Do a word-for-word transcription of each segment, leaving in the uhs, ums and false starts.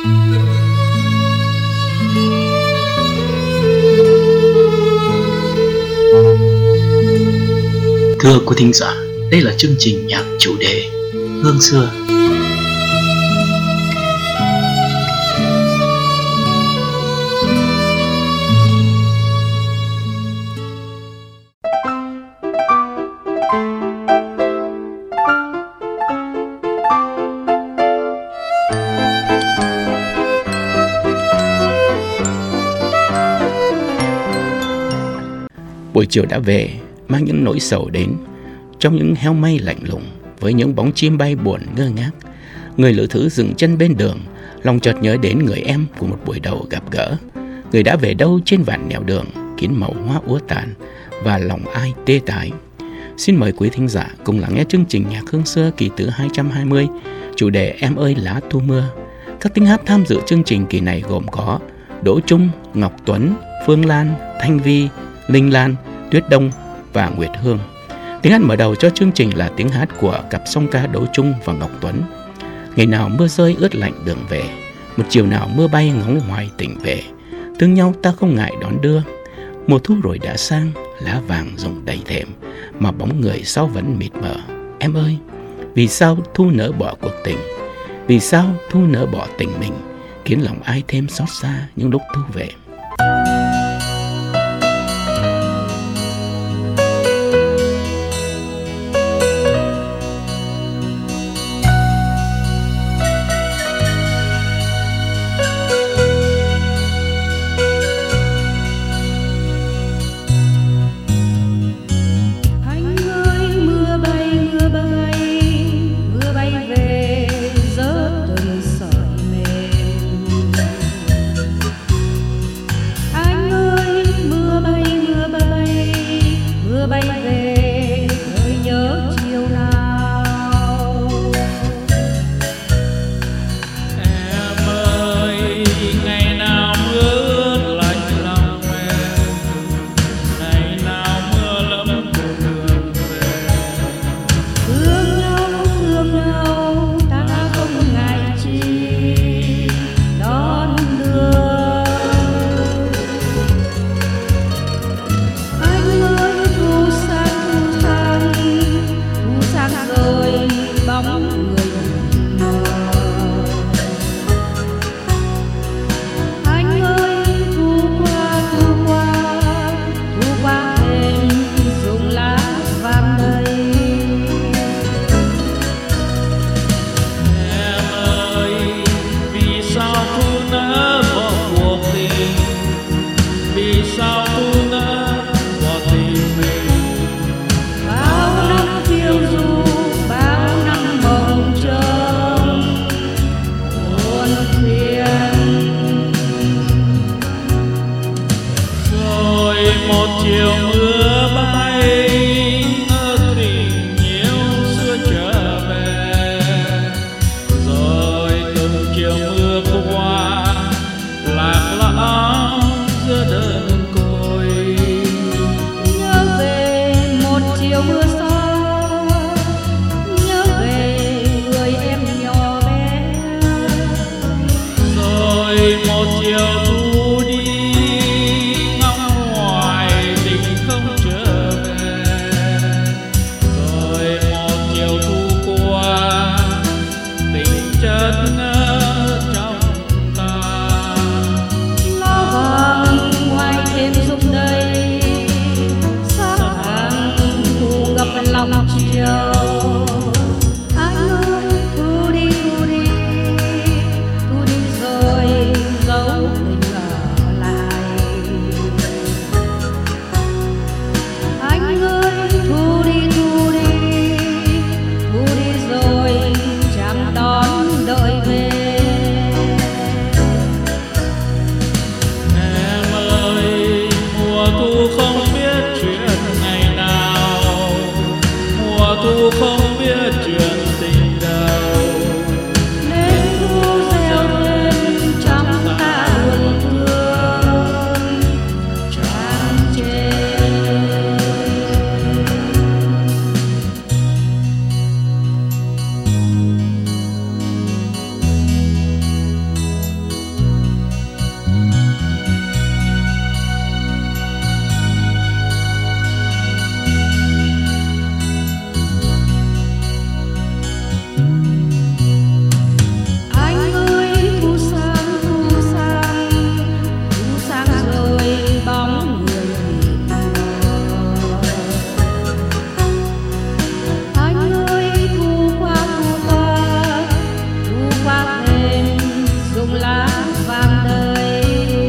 Thưa quý thính giả, đây là chương trình nhạc chủ đề Hương xưa. Buổi chiều đã về, mang những nỗi sầu đến. Trong những heo may lạnh lùng, với những bóng chim bay buồn ngơ ngác, người lữ thứ dừng chân bên đường, lòng chợt nhớ đến người em của một buổi đầu gặp gỡ. Người đã về đâu trên vạn nẻo đường, kín màu hoa úa tàn, và lòng ai tê tái. Xin mời quý thính giả cùng lắng nghe chương trình Nhạc Hương Xưa kỳ thứ hai trăm hai mươi, chủ đề Em ơi lá thu mưa. Các tiếng hát tham dự chương trình kỳ này gồm có Đỗ Trung, Ngọc Tuấn, Phương Lan, Thanh Vi, Linh Lan, Tuyết Đông và Nguyệt Hương. Tiếng hát mở đầu cho chương trình là tiếng hát của cặp song ca Đỗ Trung và Ngọc Tuấn. Ngày nào mưa rơi ướt lạnh đường về, một chiều nào mưa bay ngóng hoài tỉnh về. Thương nhau ta không ngại đón đưa, mùa thu rồi đã sang, lá vàng rụng đầy thềm, mà bóng người sau vẫn mịt mờ. Em ơi, vì sao thu nỡ bỏ cuộc tình? Vì sao thu nỡ bỏ tình mình, khiến lòng ai thêm xót xa những lúc thu về. rụng lá vàng đời.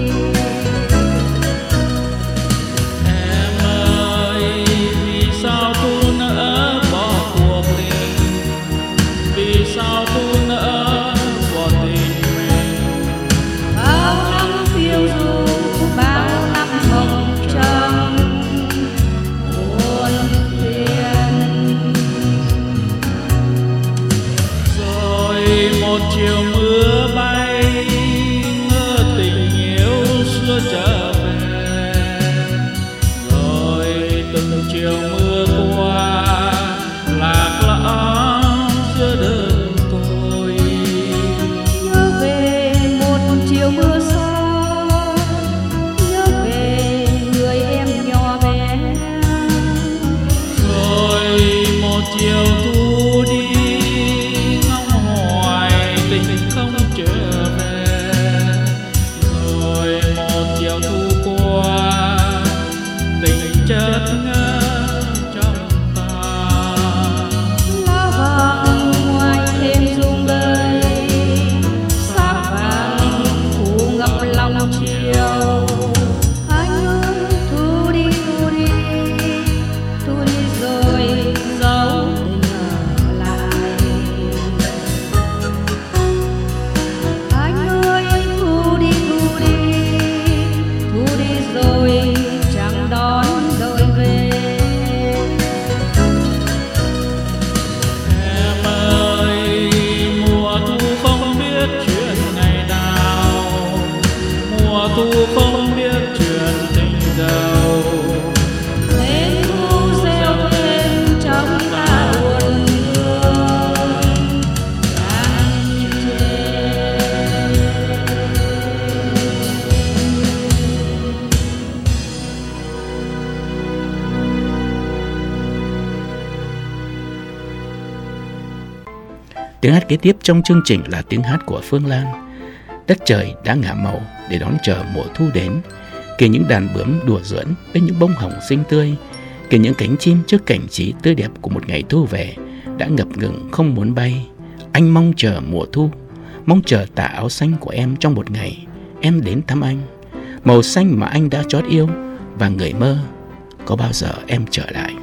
Em ơi, vì sao thu nỡ bỏ cuộc tình, vì sao thu nỡ bỏ tình mình. Bao năm phiêu du, bao năm mộng trăng buồn phiền. Rồi một chiều mưa bay, ngỡ tình yêu xưa trở về. Rồi từng chiều mưa qua, lạc lõng giữa đường tôi. Nhớ về một chiều mưa xa, nhớ về người em nhỏ bé. Rồi một chiều thu đi, ngóng hoài tình không trở về. Rồi một chiều thu qua, tình chợt ngỡ trong ta. Lá vàng ngoài thêm rung đời, sắc vàng phủ ngập lòng chiều. Anh ơi thu đi thu đi, thu đi rồi dấu tình ở lại. Anh ơi thu đi thu đi, thu đi rồi chẳng đón đời về. Em ơi, mùa thu không biết chuyện ngày nào, mùa thu không biết chuyện tình đầu. Lên thu reo lên trong ta buồn thương càng chê. Tiếng hát kế tiếp trong chương trình là tiếng hát của Phương Lan. Đất trời đã ngả màu để đón chờ mùa thu đến, kể những đàn bướm đùa giỡn bên những bông hồng xinh tươi, kể những cánh chim trước cảnh trí tươi đẹp của một ngày thu về đã ngập ngừng không muốn bay. Anh mong chờ mùa thu, mong chờ tà áo xanh của em trong một ngày em đến thăm anh, màu xanh mà anh đã chót yêu, và người mơ có bao giờ em trở lại.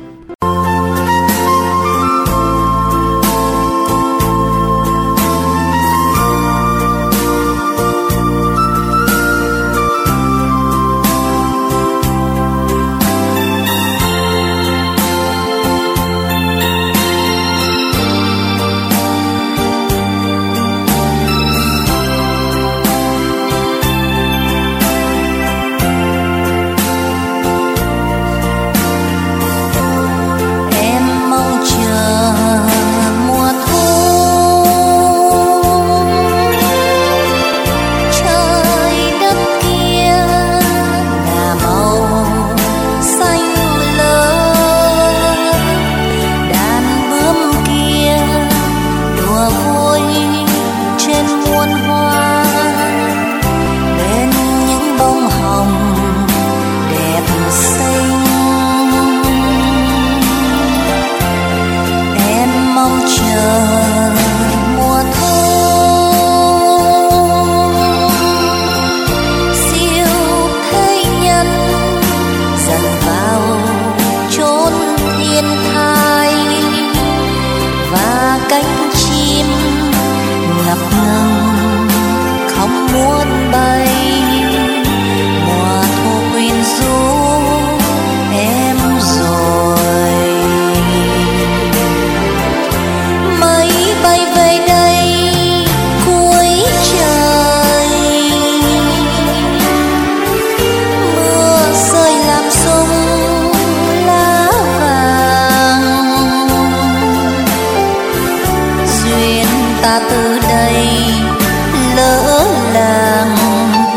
Ta từ đây lỡ làng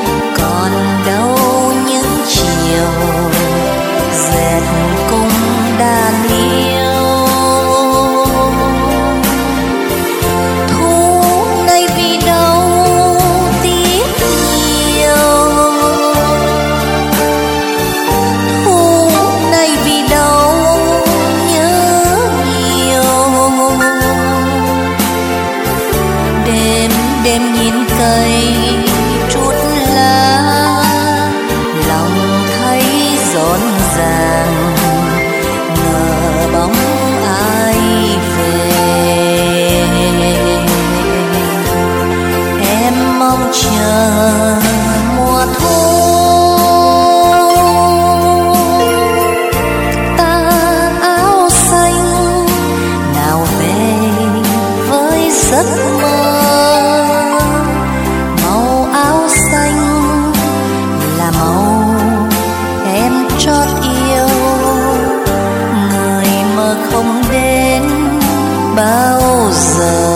nhìn cây chút lá, lòng thấy rộn ràng, ngờ bóng ai về. Em mong chờ mùa thu, ta áo xanh nào về với giấc mơ. Màu áo xanh là màu em trót yêu, người mơ không đến bao giờ.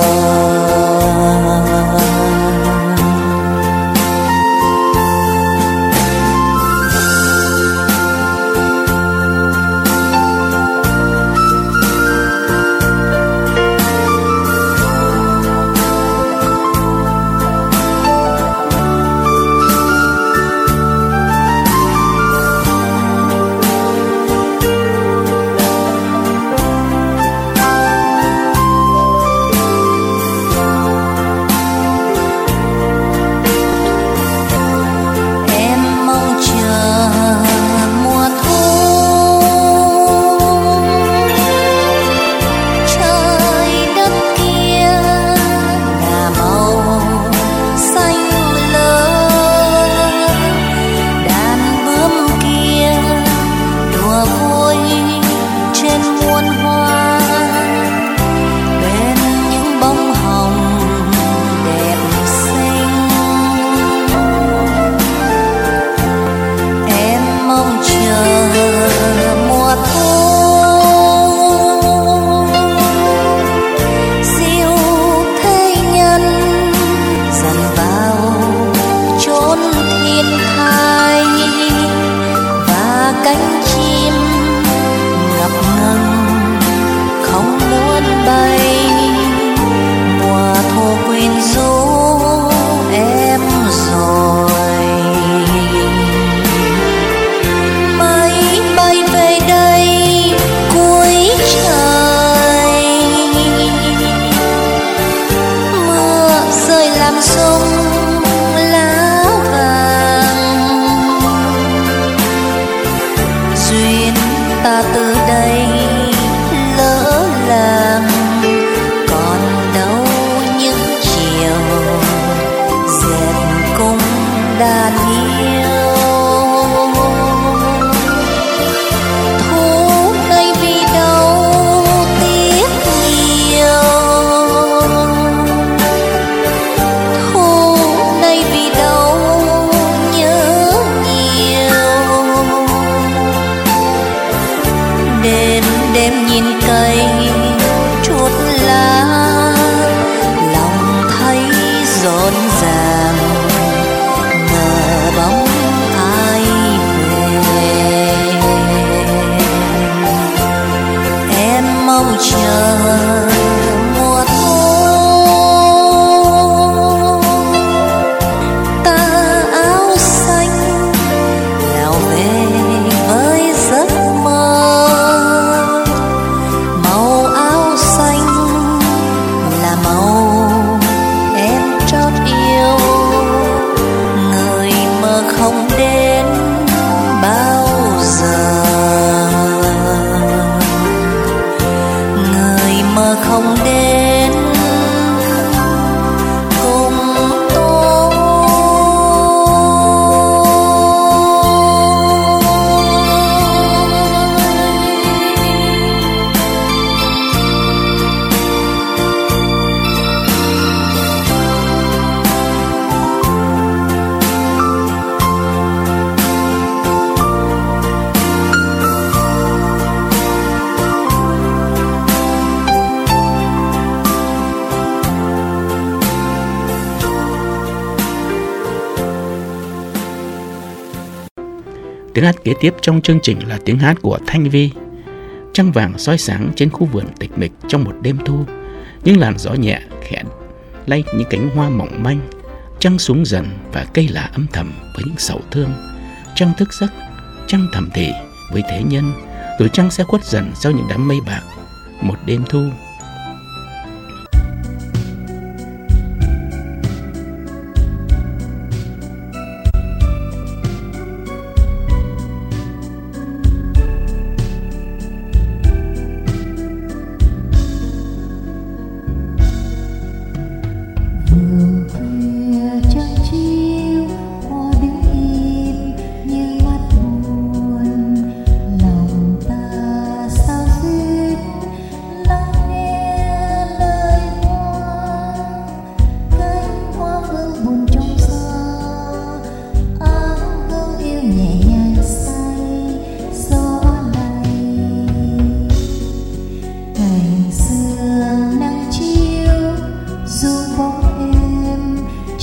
Tiếng hát kế tiếp trong chương trình là tiếng hát của Thanh Vi. Trăng vàng soi sáng trên khu vườn tịch mịch trong một đêm thu, những làn gió nhẹ khẽ lay những cánh hoa mỏng manh. Trăng xuống dần và cây lá âm thầm với những sầu thương. Trăng thức giấc, trăng thầm thì với thế nhân, rồi trăng sẽ khuất dần sau những đám mây bạc. Một đêm thu.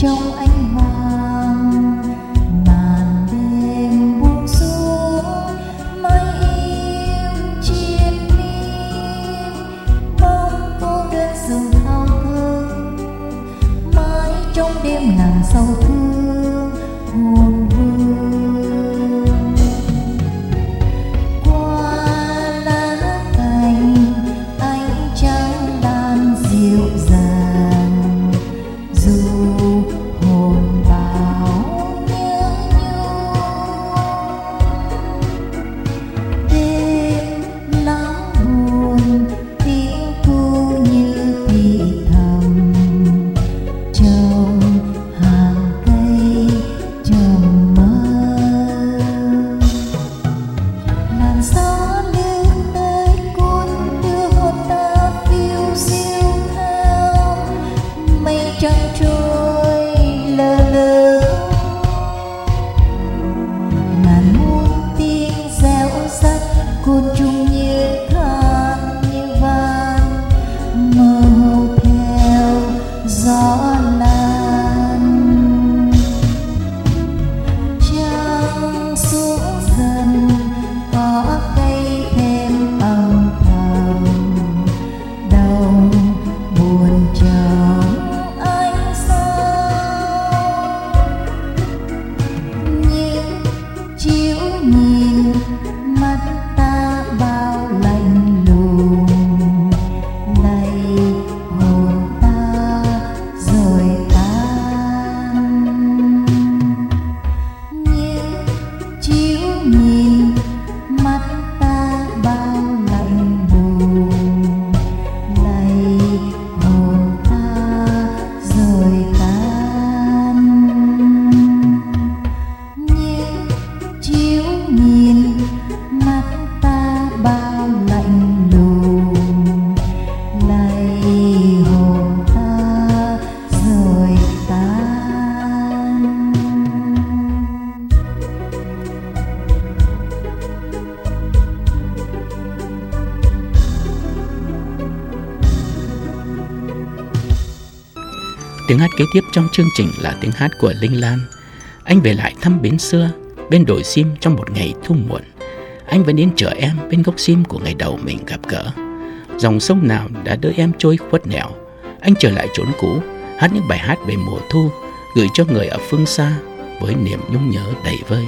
trong ánh vàng màn đêm buông xuống mái im triền miên bóng cô đơn rừng thao thức mãi trong đêm nàng sâu thương hồn vương qua lá cành ánh trắng đan dịu dàng dù hồn bao nhớ nhung đêm lắm buồn tiếng thu như thì thầm trong hàng cây trầm mơ làn gió lướt tới cuốn đưa hồn ta phiêu diêu theo mây trắng trôi lơ lửng ngàn muôn tiếng réo rắt côn trùng như than như van mơ hồ theo gió lan trăng xuống dần có cây thêm âm thầm đông buồn trong ánh sao những chiếu nhìn mắt ta bao lạnh lùng lạy hồn ta rồi tan những chiếu nhìn mắt ta bao lạnh lùng lạy hồn ta rồi tan những chiếu nhìn mắt ta bao lạnh lùng lạy hồn ta rồi tan. Tiếng hát kế tiếp trong chương trình là tiếng hát của Linh Lan. Anh về lại thăm bến xưa, bên đồi sim trong một ngày thu muộn. Anh vẫn đến chờ em bên gốc sim của ngày đầu mình gặp gỡ. Dòng sông nào đã đưa em trôi khuất nẻo. Anh trở lại chốn cũ, hát những bài hát về mùa thu, gửi cho người ở phương xa với niềm nhung nhớ đầy vơi.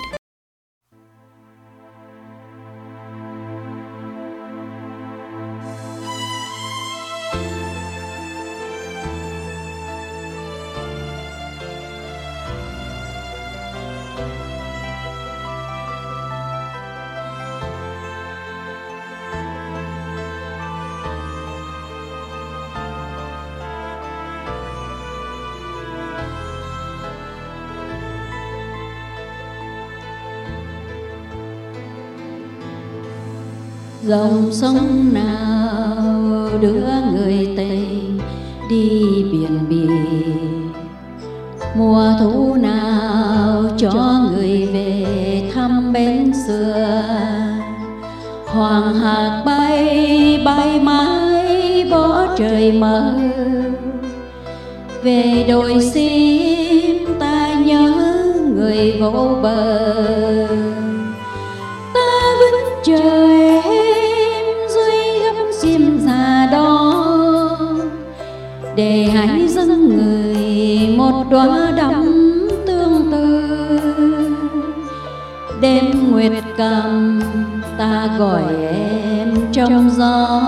Dòng sông nào đưa người Tây đi biển biệt, mùa thu nào cho người về thăm bến xưa. Hoàng hạc bay bay mãi bỏ trời mơ, về đồi sim ta nhớ người vô bờ. Ta vẫn chờ em dưới gấm xiêm già đó, để hãy dâng người một đóa đắm tương tư. Đêm nguyệt cầm ta gọi em trong gió,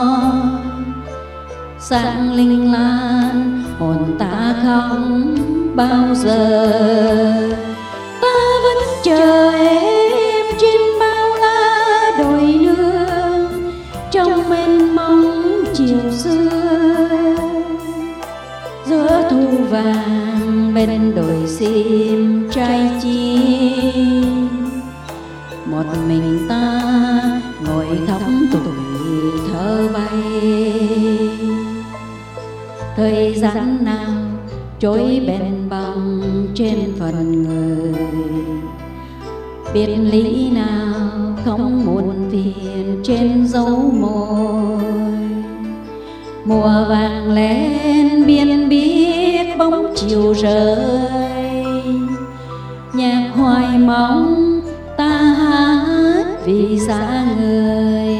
sáng linh lan hồn ta không bao giờ. Ta vẫn chờ em trên bao la đồi nương, trong mênh mông chiều xưa. Giữa thu vàng bên đồi sim trai chim, một mình ta ngồi khóc tuổi thơ bay. Thời gian nào trôi bền bằng trên phần người, biệt lý nào không muộn phiền trên dấu môi. Mùa vàng lên biên biết bóng chiều rơi. Nhạc hoài mong ta hát vì xa người.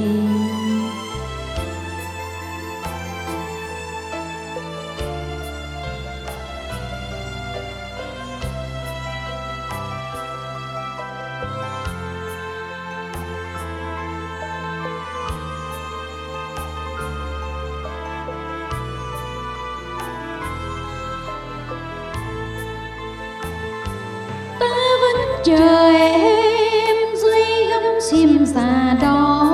Chờ em dưới gấm xiêm già đó,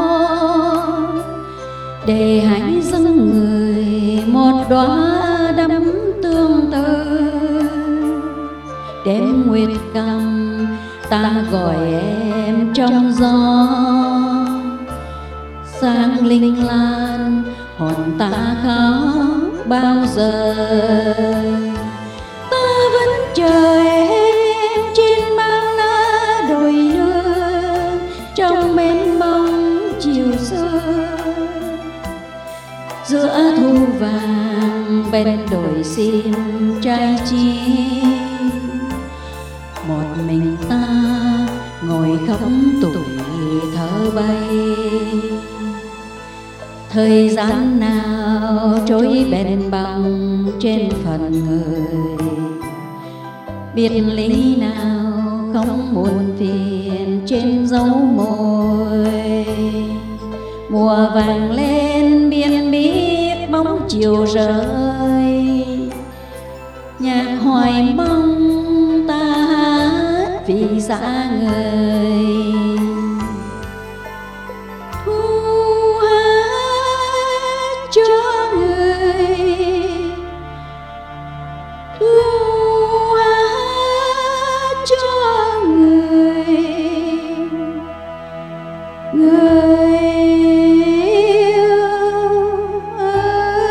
để hãy dâng người một đóa đắm tương tư. Đêm nguyệt cầm ta gọi em trong gió, sang linh lan hồn ta khóc bao giờ. Ta vẫn chờ em trên bao lá đồi đưa, trong mênh mông chiều xưa. Giữa thu vàng bên đồi sim trai chi, một mình ta ngồi khóc tuổi thơ bay. Thời gian nào trôi bền bồng trên phần người, biệt lý nào không buồn phiền trên dấu môi. Mùa vàng lên biên biết bóng chiều rơi. Nhạc hoài mong ta hát vì xa người. Thu hát cho người, thu hát cho người, người yêu ơi.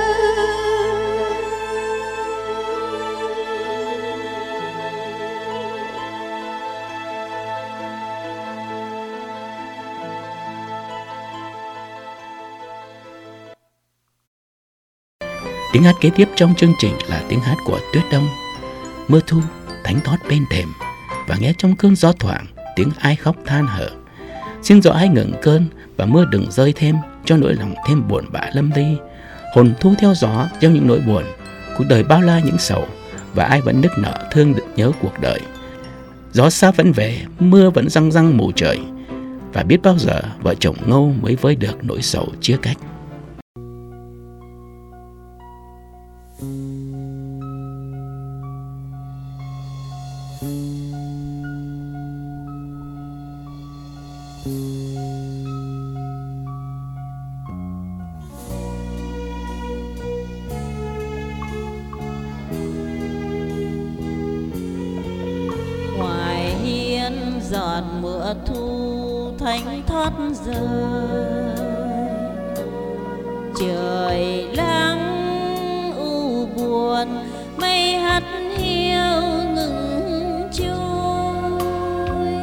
Tiếng hát kế tiếp trong chương trình là tiếng hát của Tuyết Đông. Mưa thu thánh thót bên thềm, và nghe trong cơn gió thoảng tiếng ai khóc than hở. Xin gió hãy ngừng cơn và mưa đừng rơi thêm, cho nỗi lòng thêm buồn bã lâm ly. Hồn thu theo gió gieo những nỗi buồn, cuộc đời bao la những sầu, và ai vẫn nức nở thương được nhớ cuộc đời. Gió xa vẫn về, mưa vẫn răng răng mù trời, và biết bao giờ vợ chồng Ngâu mới vơi được nỗi sầu chia cách. Ngoài hiên giọt mưa thu thánh thót rơi, trời lắng u buồn mây hắt hiu ngừng trôi.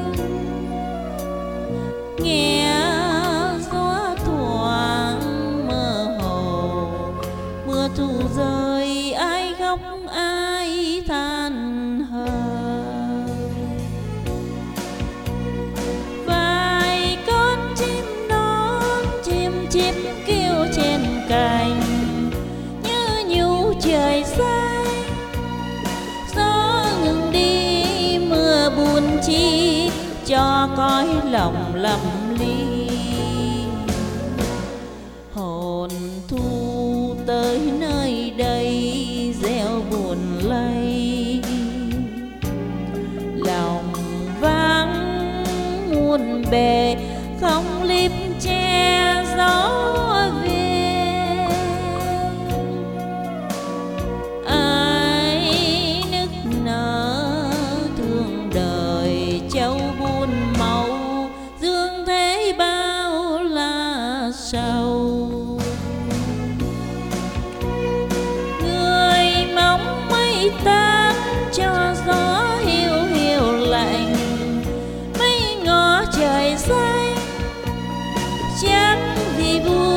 Nghe gió thoáng mơ hồ, mưa thu rơi ai khóc ai than hờ. Vài con chim non chim chim kêu trên cành, như nhủ trời xanh. Gió ngừng đi mưa buồn chi, cho cõi lòng lầm ly. Hồn thu tới nơi đây gieo buồn lay, lòng vắng muôn bề không líp che gió về. Ai nức nở thương đời châu buôn màu, dương thế bao la sầu. Người mong mây tan cho gió hiu hiu lạnh, mây ngó trời xanh chắc vì buồn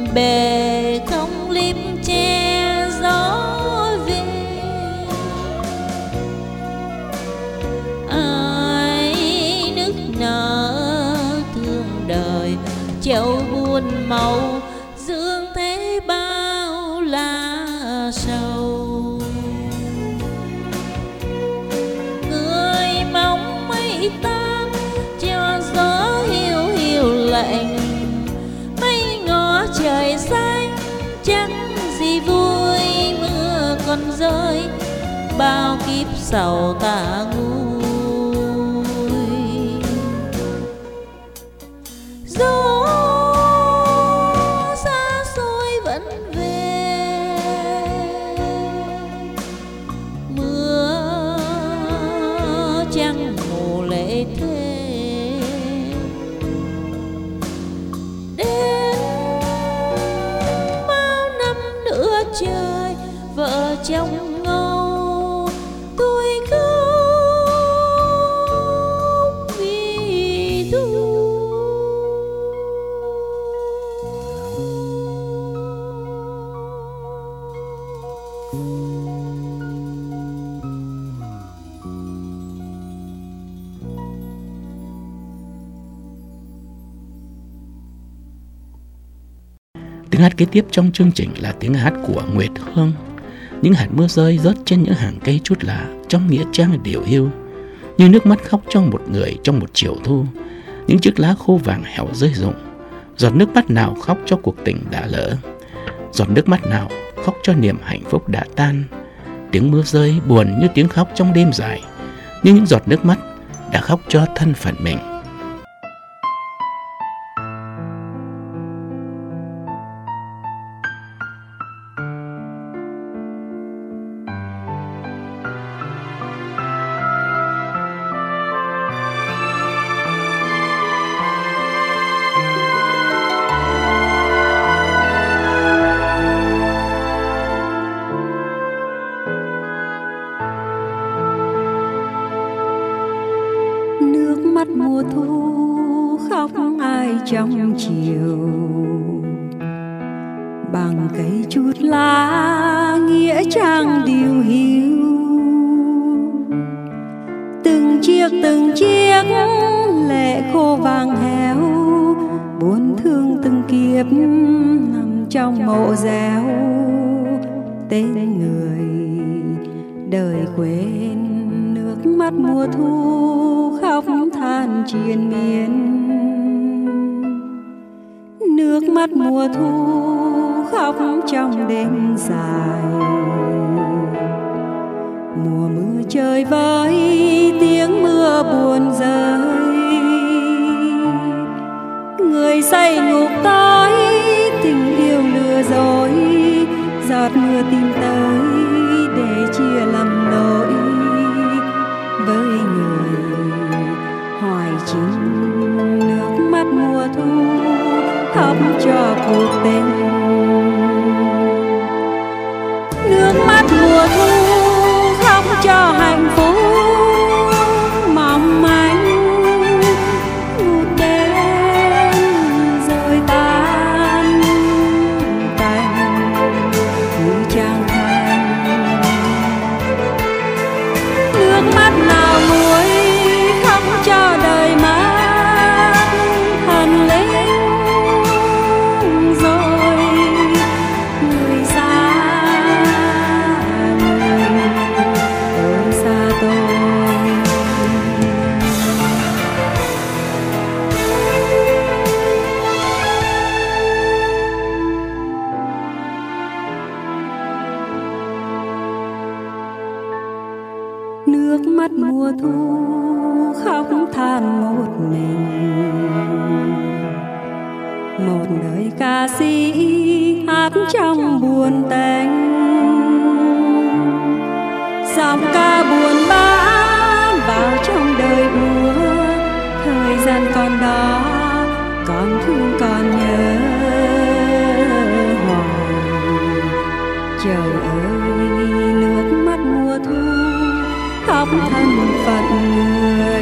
bề không liếp che gió về. Ai nức nở thương đời chậu buồn màu, dương thế bao la sầu. Người mong mây tan cho gió hiu hiu lạnh, mây ngó trời xanh chẳng gì vui. Mưa còn rơi bao kiếp sầu ta nguôi. Gió xa xôi vẫn về, mưa chẳng mù lệ thế. Đến bao năm nữa trời vợ chồng ngâu, tôi khóc vì thương. Tiếng hát kế tiếp trong chương trình là tiếng hát của Nguyệt Hương. Những hạt mưa rơi rớt trên những hàng cây chút lạ trong nghĩa trang điều hưu, như nước mắt khóc cho một người trong một chiều thu. Những chiếc lá khô vàng héo rơi rụng. Giọt nước mắt nào khóc cho cuộc tình đã lỡ, giọt nước mắt nào khóc cho niềm hạnh phúc đã tan. Tiếng mưa rơi buồn như tiếng khóc trong đêm dài, như những giọt nước mắt đã khóc cho thân phận mình. Nước mắt mùa thu khóc ai trong chiều, bằng cây chút lá nghĩa trang điều hiu. Từng chiếc từng chiếc lệ khô vàng héo, buồn thương từng kiếp nằm trong mộ dẻo. Tên người đời quên, nước mắt mùa thu khóc than triền miên. Nước mắt mùa thu khóc trong đêm dài, mùa mưa trời với tiếng mưa buồn rơi. Người say ngục tối tình yêu lừa dối, giọt mưa tìm tới để chia lầm lỗi với người hoài chính. Nước mắt mùa thu khóc cho cuộc tình, nước mắt mùa thu khóc cho hạnh phúc mong manh. Ngút đêm rồi tan tành như trang thành. Nước mắt nào nguôi khóc cho đời mát hằn lên rồi. Người xa người tôi xa tôi. Nước mắt mùa thu khóc than một mình, một đời ca sĩ hát trong buồn tênh. Giọng ca buồn bã vào trong đời úa, thời gian còn đó còn thương còn nhớ hoài. Trời ơi nước mắt mùa thu khóc thân phận người.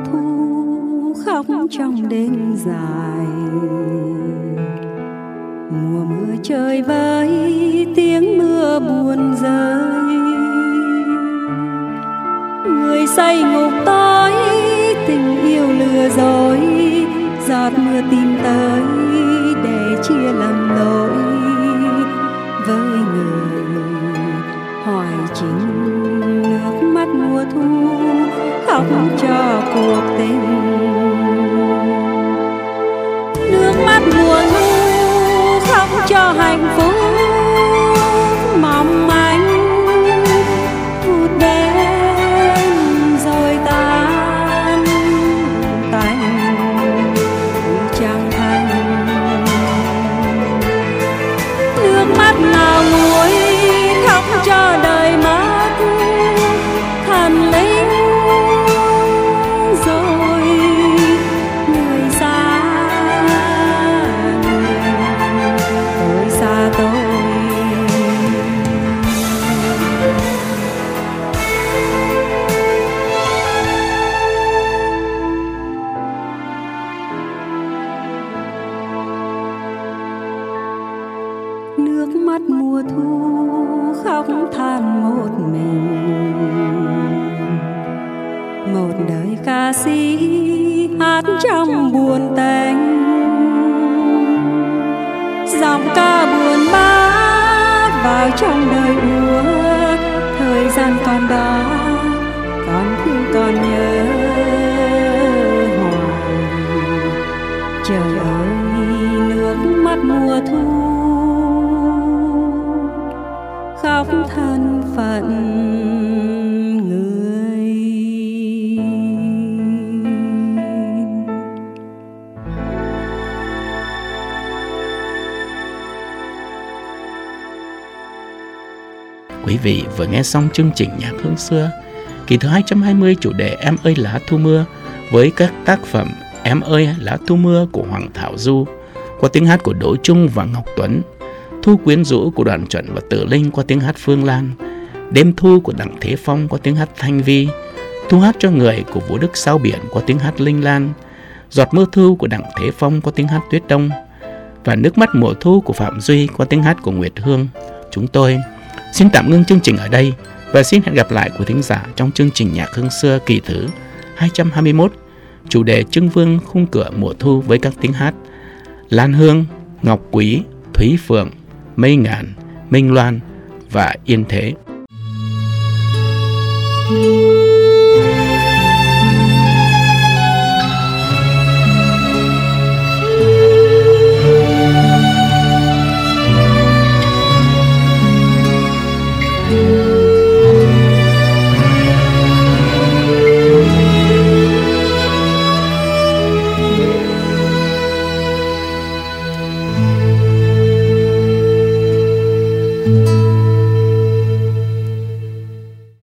thu khóc trong đêm dài, mùa mưa trời với tiếng mưa buồn rơi. Người say ngục tối tình yêu lừa dối, giọt mưa tìm tới để chia lầm lỗi với người hoài chính. Nước mắt mùa thu khóc cho cuộc tình, nước mắt mùa thu khóc cho hạnh phúc mong manh vụt đến rồi tan tành chẳng thành. Nước mắt nào nguôi khóc cho đời mất thần linh rồi người xa người, tôi xa tôi. Nước mắt mùa thu khóc than một mình, một đời ca sĩ hát trong buồn tênh. Giọng ca buồn bã vào trong đời úa, thời gian còn đó còn thương còn nhớ hoài. Trời ơi nước mắt mùa thu khóc thân phận người. Quý vị vừa nghe xong chương trình Nhạc Hương Xưa kỳ thứ hai trăm hai mươi, chủ đề Em ơi lá thu mưa, với các tác phẩm Em ơi lá thu mưa của Hoàng Thảo Du qua tiếng hát của Đỗ Trung và Ngọc Tuấn, Thu quyến rũ của Đoàn Chuẩn và Tử Linh qua tiếng hát Phương Lan, Đêm thu của Đặng Thế Phong qua tiếng hát Thanh Vi, Thu hát cho người của Vũ Đức Sao Biển qua tiếng hát Linh Lan, Giọt mưa thu của Đặng Thế Phong qua tiếng hát Tuyết Đông, và Nước mắt mùa thu của Phạm Duy qua tiếng hát của Nguyệt Hương. Chúng tôi xin tạm ngưng chương trình ở đây và xin hẹn gặp lại quý thính giả trong chương trình Nhạc Hương Xưa kỳ thứ hai trăm hai mươi mốt, chủ đề Trưng Vương khung cửa mùa thu với các tiếng hát Lan Hương, Ngọc Quý, Thúy Phượng, Mây Ngàn, Minh Loan và Yên Thế.